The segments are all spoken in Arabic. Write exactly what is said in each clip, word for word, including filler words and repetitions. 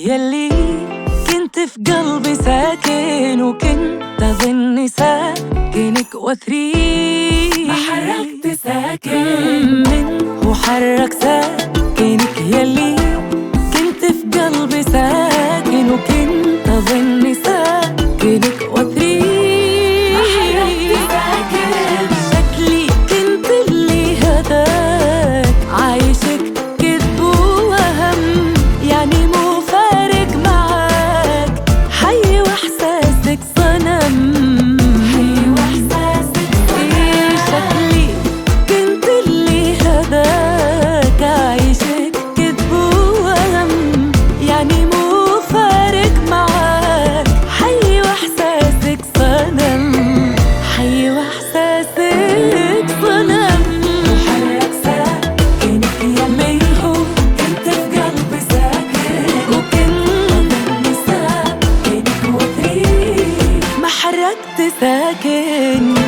يلي كنت في قلبي ساكن، وكنت أظن ساكنك وثريك. ما حركت ساكن من هو حرك ساكنك يلي كنت في قلبي ساكن، وكنت أظن ساكنك وثريك. ما حركت ساكن شكلي كنت اللي هداك عايشك كذب ووهم، يعني مو فارق معاك حي واحساسك صنم. حي واحساسك إيه شكلي كنت اللي هداك عايشك كذب ووهم، يعني مو فارق معاك حي واحساسك صنم. حي واحساسك صنم. حرك ساكنك يلي هو كنت في قلبي ساكن، وكنت أظن ساكنك وثريك. ما حركت ساكن.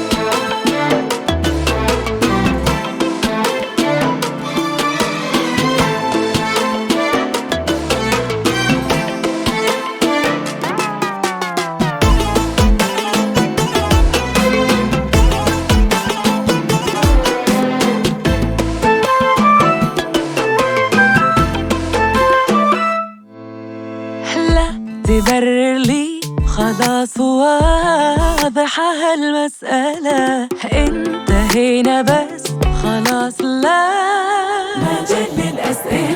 لا تبرر لي خلاص واضحة هالمسألة، انتهينا بس خلاص لا مجال للأسئلة